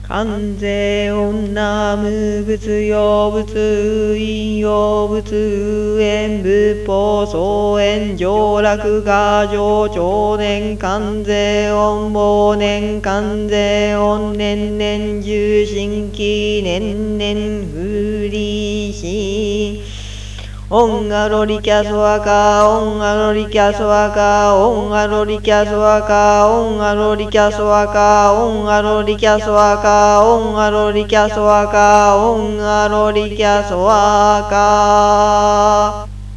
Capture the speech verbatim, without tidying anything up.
関税女無物有物陰陽物縁仏法総縁上落下上長年関税音忘年関税音年年重心期年年不利しオンアロリキャスワカオンアロリキャスワカオンアロリキャスワカオンアロリキャスワカオンアロリキャスワカオンアロリキャスワカオンアロリキャスワカ